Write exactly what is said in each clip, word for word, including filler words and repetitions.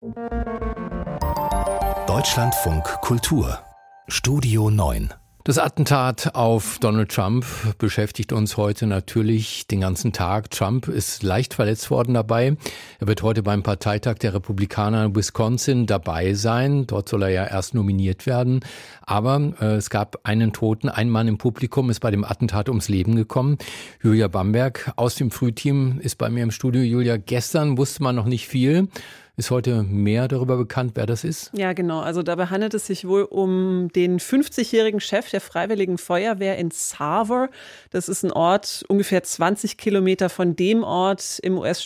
Deutschlandfunk Kultur Studio neun. Das Attentat auf Donald Trump beschäftigt uns heute natürlich den ganzen Tag. Trump ist leicht verletzt worden dabei. Er wird heute beim Parteitag der Republikaner in Wisconsin dabei sein. Dort soll er ja erst nominiert werden. Aber äh, es gab einen Toten. Ein Mann im Publikum ist bei dem Attentat ums Leben gekommen. Julia Bamberg aus dem Frühteam ist bei mir im Studio. Julia, gestern wusste man noch nicht viel. Ist heute mehr darüber bekannt, wer das ist? Ja, genau. Also dabei handelt es sich wohl um den fünfzigjährigen Chef der Freiwilligen Feuerwehr in Sarver. Das ist ein Ort ungefähr zwanzig Kilometer von dem Ort im U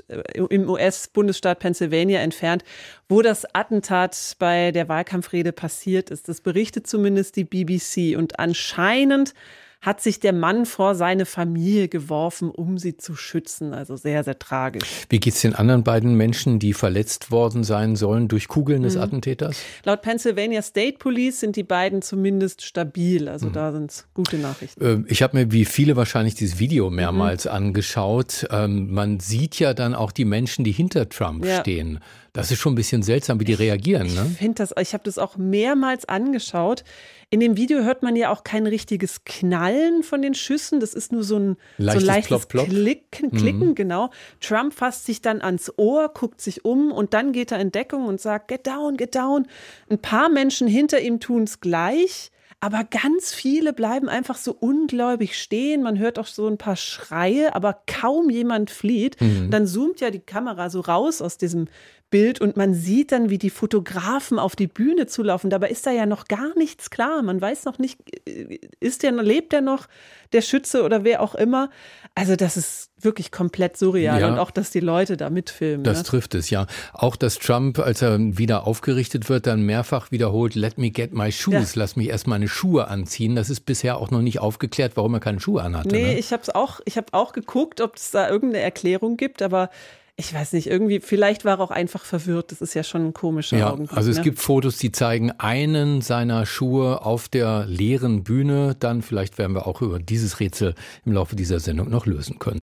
S-Bundesstaat Pennsylvania entfernt, wo das Attentat bei der Wahlkampfrede passiert ist. Das berichtet zumindest die B B C. Und anscheinend hat sich der Mann vor seine Familie geworfen, um sie zu schützen. Also sehr, sehr tragisch. Wie geht es den anderen beiden Menschen, die verletzt worden sein sollen durch Kugeln des mhm. Attentäters? Laut Pennsylvania State Police sind die beiden zumindest stabil. Also mhm. da sind es gute Nachrichten. Ich habe mir wie viele wahrscheinlich dieses Video mehrmals mhm. angeschaut. Man sieht ja dann auch die Menschen, die hinter Trump ja. stehen. Das ist schon ein bisschen seltsam, wie die reagieren. Ne? Ich finde das, ich habe das auch mehrmals angeschaut. In dem Video hört man ja auch kein richtiges Knallen von den Schüssen. Das ist nur so ein leichtes, so leichtes Plop, Plop. Klicken, Klicken mhm. genau. Trump fasst sich dann ans Ohr, guckt sich um und dann geht er in Deckung und sagt, get down, get down. Ein paar Menschen hinter ihm tun es gleich. Aber ganz viele bleiben einfach so ungläubig stehen. Man hört auch so ein paar Schreie, aber kaum jemand flieht. Mhm. Dann zoomt ja die Kamera so raus aus diesem Bild und man sieht dann, wie die Fotografen auf die Bühne zulaufen. Dabei ist da ja noch gar nichts klar. Man weiß noch nicht, ist der, lebt der noch, der Schütze oder wer auch immer. Also das ist wirklich komplett surreal ja. und auch, dass die Leute da mitfilmen. Das ne? trifft es, ja. Auch, dass Trump, als er wieder aufgerichtet wird, dann mehrfach wiederholt, let me get my shoes, ja. lass mich erst meine Schuhe anziehen. Das ist bisher auch noch nicht aufgeklärt, warum er keine Schuhe anhatte. Nee, ne? ich habe auch, ich habe auch geguckt, ob es da irgendeine Erklärung gibt, aber ich weiß nicht, irgendwie, vielleicht war er auch einfach verwirrt. Das ist ja schon ein komischer ja, Augenblick. Also es ne? gibt Fotos, die zeigen einen seiner Schuhe auf der leeren Bühne. Dann vielleicht werden wir auch über dieses Rätsel im Laufe dieser Sendung noch lösen können.